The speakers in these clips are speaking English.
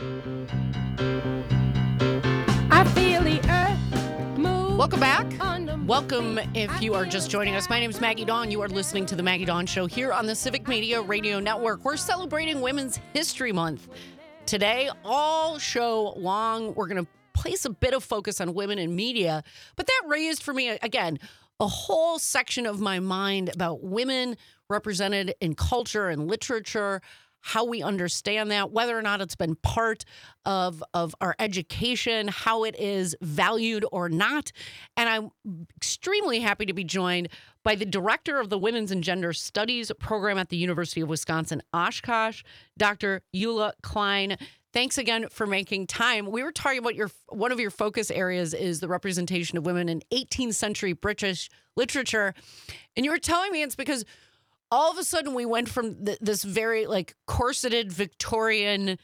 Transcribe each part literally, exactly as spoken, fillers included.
I feel the earth move. Welcome back. under my Welcome feet. if I you are feel just the joining us. My name is sky Maggie Dawn. You are listening to The Maggie Dawn Show here on the Civic Media Radio Network. We're celebrating Women's History Month. Today, all show long, we're going to place a bit of focus on women in media. But that raised for me, again, a whole section of my mind about women represented in culture and literature, how we understand that, whether or not it's been part of, of our education, how it is valued or not. And I'm extremely happy to be joined by the director of the Women's and Gender Studies program at the University of Wisconsin-Oshkosh, Doctor Eula Klein. Thanks again for making time. We were talking about your one of your focus areas is the representation of women in eighteenth century British literature. And you were telling me it's because all of a sudden we went from th- this very like corseted Victorian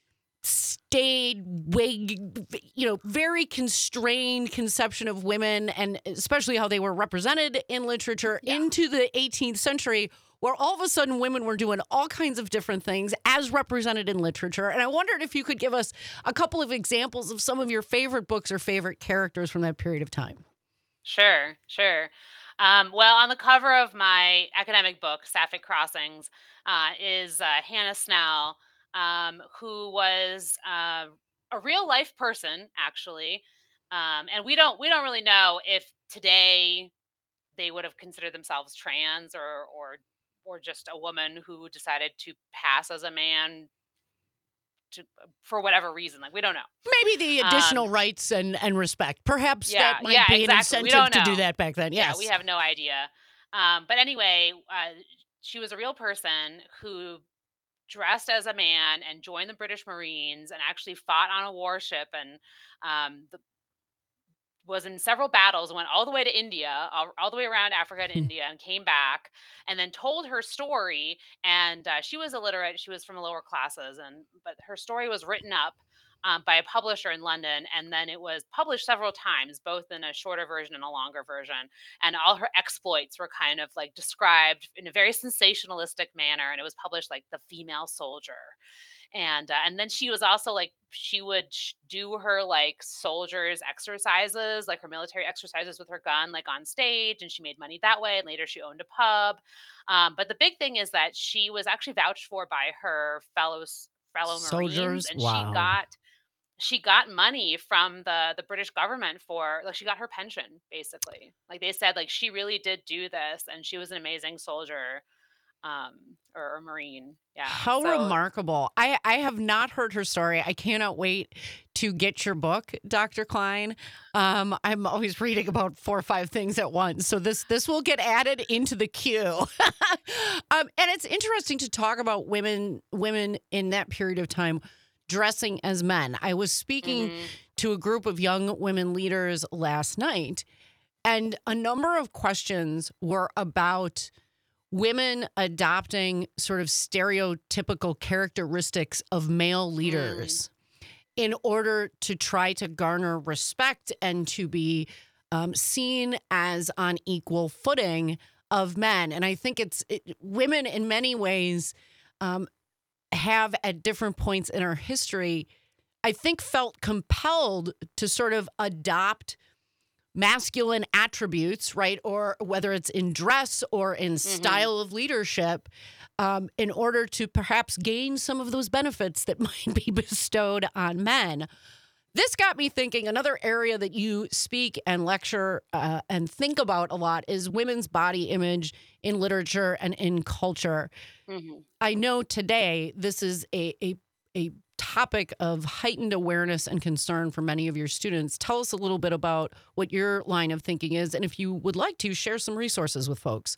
staid wig, you know, very constrained conception of women and especially how they were represented in literature Yeah. into the eighteenth century where all of a sudden women were doing all kinds of different things as represented in literature. And I wondered if you could give us a couple of examples of some of your favorite books or favorite characters from that period of time. Sure, sure. Um, well, on the cover of my academic book, Sapphic Crossings, uh, is uh, Hannah Snell, um, who was uh, a real life person, actually. Um, and we don't we don't really know if today they would have considered themselves trans or or or just a woman who decided to pass as a man to for whatever reason. Like we don't know. Maybe the Um, additional rights and, and respect. Perhaps yeah, that might yeah, be an exactly. We incentive don't to do know. that back then. Yeah, we Yes. have no idea. Um, but anyway, uh, she was a real person who dressed as a man and joined the British Marines and actually fought on a warship and um, the, was in several battles, went all the way to India, all, all the way around Africa to India, and came back and then told her story. And uh, she was illiterate; she was from the lower classes, and but her story was written up um, by a publisher in London, and then it was published several times, both in a shorter version and a longer version. And all her exploits were kind of like described in a very sensationalistic manner, and it was published like the female soldier and uh, and then she was also like she would sh- do her like soldiers exercises like her military exercises with her gun like on stage, and she made money that way, and later she owned a pub. Um, but the big thing is that she was actually vouched for by her fellow s- fellow marines, Soldiers. and she Wow. got she got money from the the British government for like she got her pension basically. Like they said like she really did do this, and she was an amazing soldier, um or, or marine, yeah. How So remarkable. I, I have not heard her story. I cannot wait to get your book, Doctor Klein. Um, I'm always reading about four or five things at once. So this this will get added into the queue. um, and it's interesting to talk about women women in that period of time dressing as men. I was speaking mhm. to a group of young women leaders last night, and a number of questions were about women adopting sort of stereotypical characteristics of male Mm, leaders in order to try to garner respect and to be um, seen as on equal footing of men. And I think it's it, women in many ways um, have at different points in our history, I think, felt compelled to sort of adopt masculine attributes, right? Or whether it's in dress or in mhm. style of leadership, um, in order to perhaps gain some of those benefits that might be bestowed on men. This got me thinking another area that you speak and lecture uh, and think about a lot is women's body image in literature and in culture. Mhm. I know today this is a, a, a topic of heightened awareness and concern for many of your students. Tell us a little bit about what your line of thinking is, and if you would like to, share some resources with folks.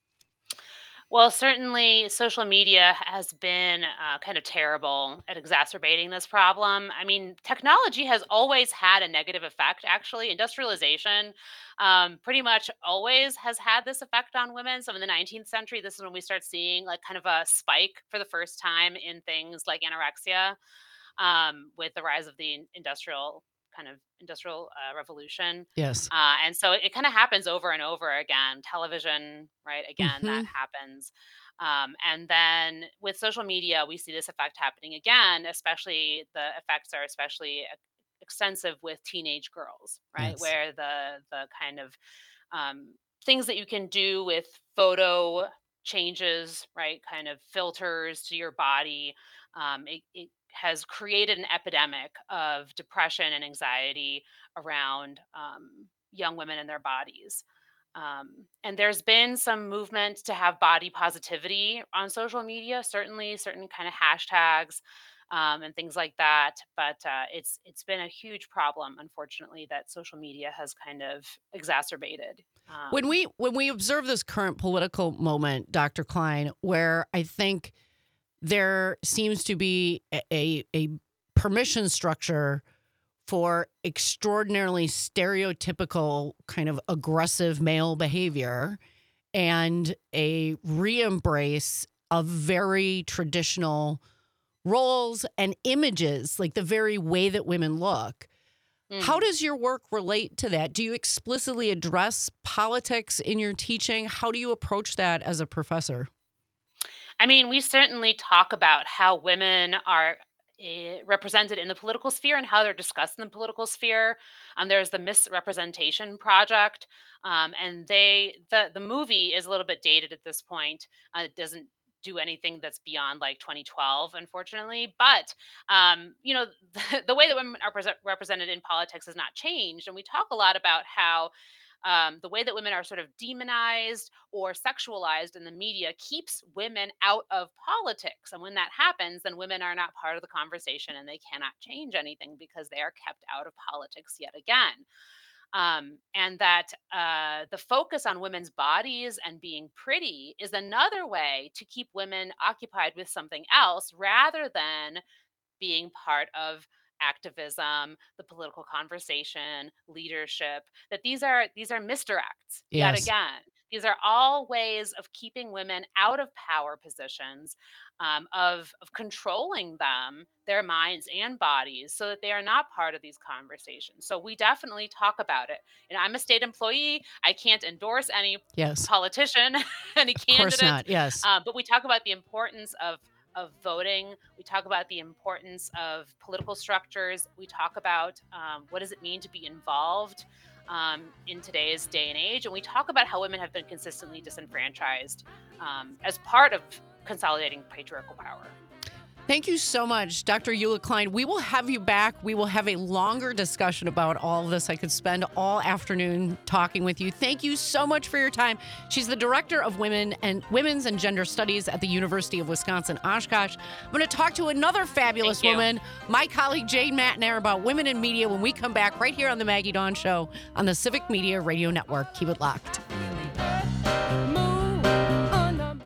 Well, certainly social media has been uh, kind of terrible at exacerbating this problem. I mean, technology has always had a negative effect, actually. Industrialization um, pretty much always has had this effect on women. So in the nineteenth century, this is when we start seeing like kind of a spike for the first time in things like anorexia, um, with the rise of the in- industrial kind of industrial uh, revolution. Yes. Uh, and so it, kind of happens over and over again. Television, right? Again, that Hmm. happens. Um, and then with social media, we see this effect happening again, especially the effects are especially e- extensive with teenage girls, right? Yes. Where the the kind of um, things that you can do with photo changes, right? Kind of filters to your body. Um, it, it has created an epidemic of depression and anxiety around um, young women and their bodies. Um, and there's been some movement to have body positivity on social media, certainly certain kind of hashtags um, and things like that. But uh, it's it's been a huge problem, unfortunately, that social media has kind of exacerbated. When Um, we when we observe this current political moment, Doctor Klein, where I think there seems to be a, a, a permission structure for extraordinarily stereotypical kind of aggressive male behavior and a re-embrace of very traditional roles and images, like the very way that women look. How mhm. does your work relate to that? Do you explicitly address politics in your teaching? How do you approach that as a professor? I mean, we certainly talk about how women are eh, represented in the political sphere and how they're discussed in the political sphere. Um, there's the Misrepresentation Project, um, and they the the movie is a little bit dated at this point. Uh, it doesn't do anything that's beyond like twenty twelve, unfortunately. But um, you know, the, the way that women are present, represented in politics has not changed, and we talk a lot about how um, the way that women are sort of demonized or sexualized in the media keeps women out of politics. And when that happens, then women are not part of the conversation and they cannot change anything because they are kept out of politics yet again. Um, and that uh, the focus on women's bodies and being pretty is another way to keep women occupied with something else rather than being part of activism, the political conversation, leadership, that these are these are misdirects yet Yes. again. These are all ways of keeping women out of power positions, um, of of controlling them, their minds and bodies, so that they are not part of these conversations. So we definitely talk about it. And I'm a state employee. I can't endorse any Yes. politician, any Of course candidate, not. Yes. uh, but we talk about the importance of of voting. We talk about the importance of political structures. We talk about um, what does it mean to be involved um, in today's day and age. And we talk about how women have been consistently disenfranchised um, as part of consolidating patriarchal power. Thank you so much, Doctor Eula Klein. We will have you back. We will have a longer discussion about all of this. I could spend all afternoon talking with you. Thank you so much for your time. She's the director of Women and Women's and Gender Studies at the University of Wisconsin-Oshkosh. I'm going to talk to another fabulous Thank you. woman, my colleague Jane Matnair, about women in media when we come back right here on the Maggie Dawn Show on the Civic Media Radio Network. Keep it locked.